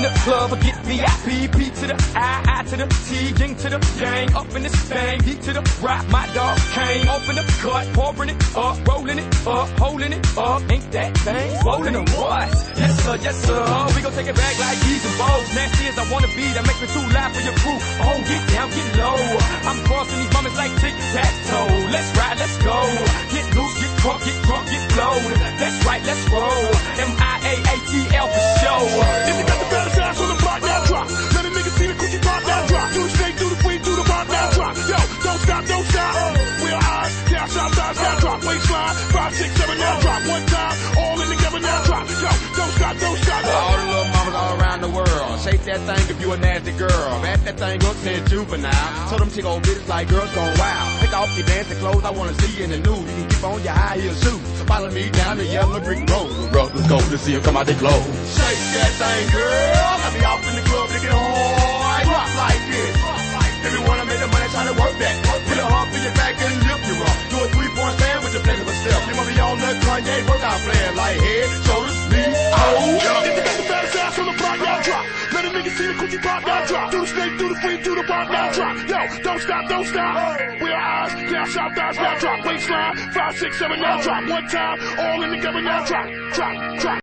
the club, I get VIP, P to the I to the T, Ying to the gang, up in this thing, D to the rock, my dog came, off in the cut, pouring it up, rolling it up, holding it up, ain't that thing swollen or what? Yes sir, we gon' take it back like these and balls, nasty as I wanna be, that makes me too loud for your crew, oh get down, get low, I'm crossing these moments like tic-tac-toe, let's ride, let's go, get loose, get crunk, get drunk, get blowed, that's right, let's roll, M-I-A-A-T-L for show. If you got the baddest ass on the block, now drop. Let a nigga see the cookie pop, now drop. Do the snake, do the queen, do the pop, now drop. Yo, don't stop, don't stop. Real eyes, down, south, thighs, now drop. Waistline, 5, 6, 7, now drop. One time, all in together, now drop. Yo, don't stop, don't stop. All the little mamas all around the world, shake that thing if you a nasty girl. Wrap that thing up, say it's juvenile. Told them chick old bitches like girls gone wild. Take off your dancing clothes, I wanna see you in the nude. You can keep on your high heel shoes. So follow me down the yellow brick road. Let's go to see them come out their clothes. Shake that thing, girl. I be off in the club to get hard. Rock like this. If you wanna make the money, try to work that. Put a hump in your back and lift you up. Do a 3-point stand with your pleasure of step. You wanna be on that Kanye workout plan like head, shoulders, knees, toes. If you got the baddest ass on the block, now drop. Let a nigga see the cookie pop, now drop. Do the snake, do the queen, do the pop, now drop. Yo, don't stop, don't stop. Real eyes, down, south, thighs, now drop. Waistline, 5, 6, 7, now drop. One time, all in together, now drop. Drop, drop.